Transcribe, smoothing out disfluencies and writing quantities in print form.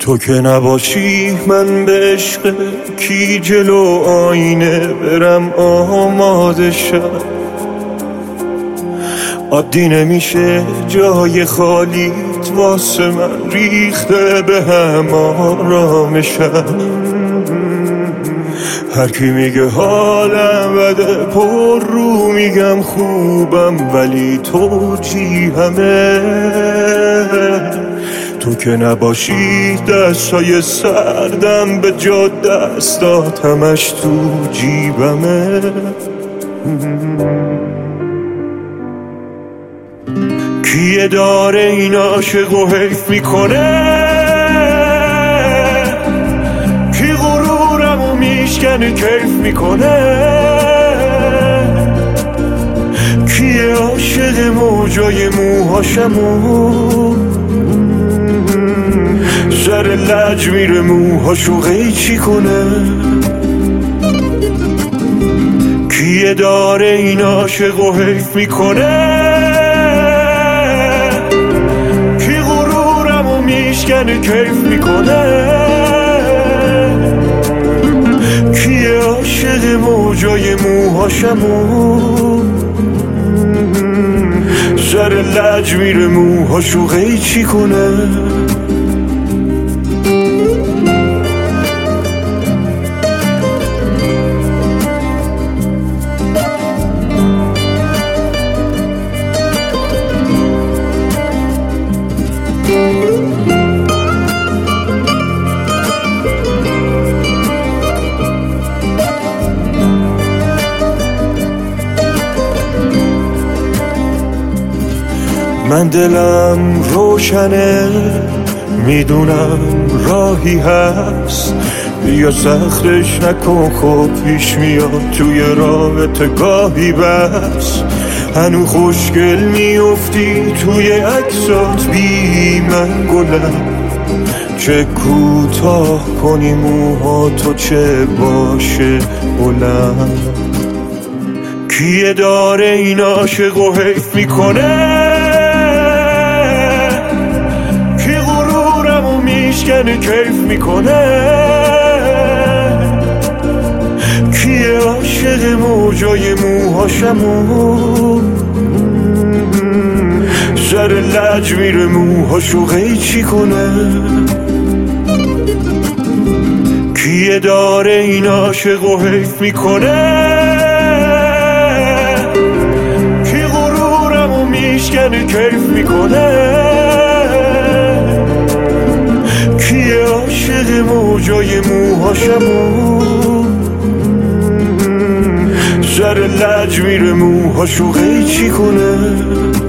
تو که نباشی من به عشق کی جلو آینه برم آماده شم. عادی نمیشه جای خالیت واسه من ریخته به هم آرامشم. هر کی میگه حالم بده پر رو میگم خوبم، ولی تو جیهمه. تو که نباشی دستای سردم به جا دستات همش تو جیبمه. کیه داره این عاشق و حیف میکنه؟ کی غرورمو میشکنه کیف میکنه؟ کیه عاشق موجای موهاشمو سر لج میره موهاشو قیچی کنه؟ کیه داره این عاشق و حیف میکنه؟ کی غرورمو میشکنه کیف میکنه؟ کیه عاشق موجای موهاشمو سر لج میره موهاشو قیچی کنه؟ من دلم روشنه میدونم راهی هست، بیا سختش نکن خب پیش میاد توی رابطه گاهی بس. هنو خوشگل میافتی توی عکسات بی من گلم، چه کوتاه کنی موها تو چه باشه بلند. کیه داره این عاشق و حیف میکنه؟ کی غرورمو میشکنه کیف میکنه؟ کیه عاشق موجای موهاشمو سر لج میره موهاشو قیچی کنه؟ کیه داره این عاشق و حیف میکنه؟ کی غرورمو میشکنه کیف میکنه؟ کیه عاشق موجای موهاشمو سر لج میره موهاشو قیچی کنه؟